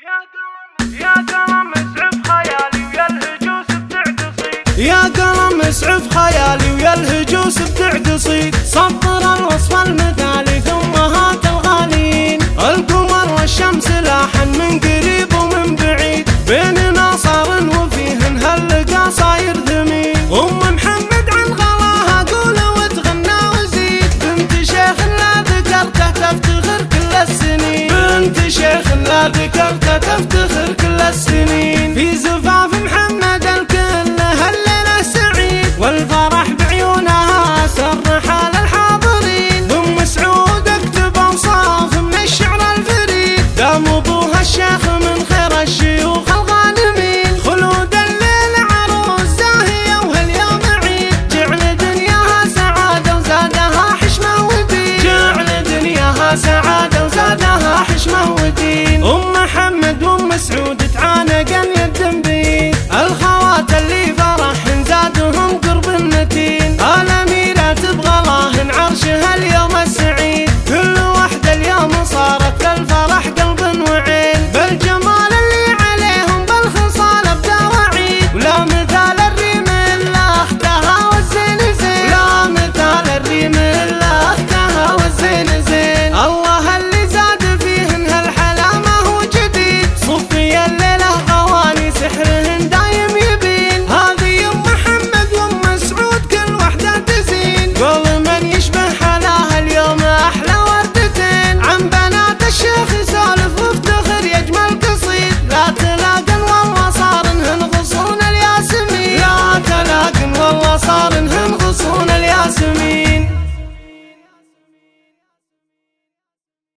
يا قلم اسعف خيالي ويا الهجوس بتعتصيد، يا قلم اسعف خيالي ويا الهجوس بتعتصيد، سطر الوصف المثالي ثم هات الغاليين، القمر والشمس لاحا من قريب ومن بعيد، بيننا صار وفيهن هاللقا صاير ثمين، محمد عن غلاها قول وتغنى وزيد، بنت شيخ لا ذكرته تفتخر كل السنين، بنت شيخ لا ذكرته تفتخر كل السنين، في زفاف محمد الكل هالليلة سعيد، والفرح بعيونها سر حال الحاضرين، ثم سعود اكتب اوصاف من الشعر الفريد، دام ابوها الشيخ من خير الشيوخ الغانمين، خلود الليل عروس زاهية وهاليوم عيد، جعل دنياها سعادة وزادها حشمة ودين، جعل دنياها سعادة وزادها حشمة ودين.